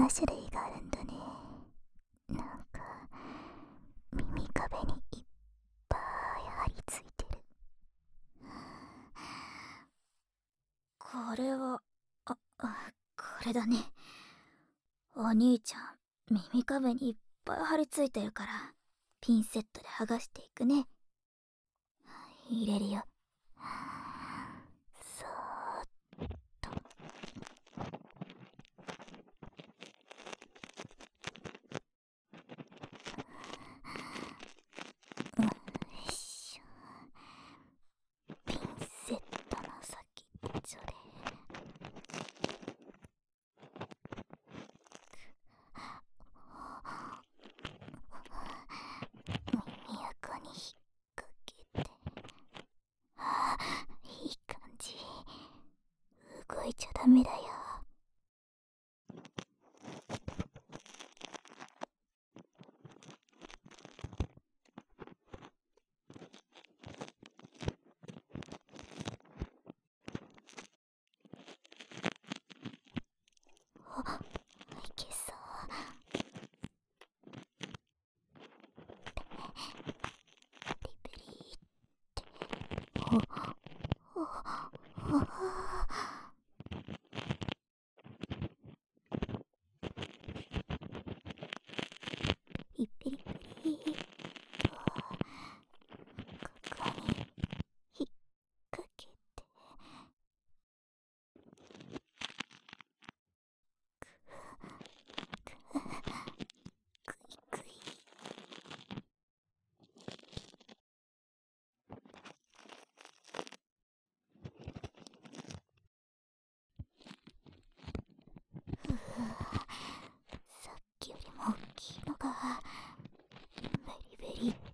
な種類があるんだね。なんか耳壁にいっぱい張り付いてる。これはこれだね。お兄ちゃん、耳壁にいっぱい張り付いてるからピンセットで剥がしていくね。入れるよ。そーっと。よいしょ。ピンセットの先っちょで耳垢に引っ掛けて。いい感じ。動いちゃダメだよ。いけそう。ペリペリって。ペリペリペリとここに引っ掛けて。クイクイ。さっきよりも大きいのがベリベリ。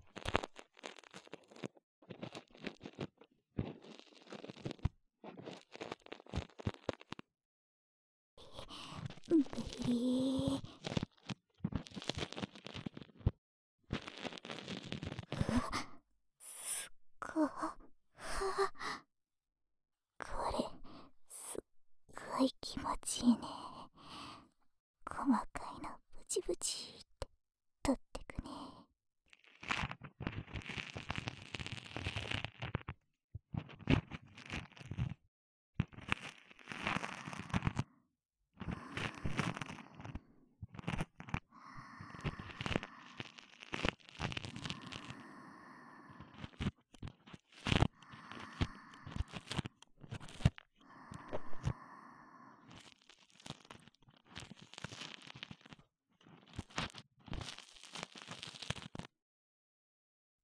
ベリー。すっごい。これすっごい気持ちいいね。細かいのブチブチ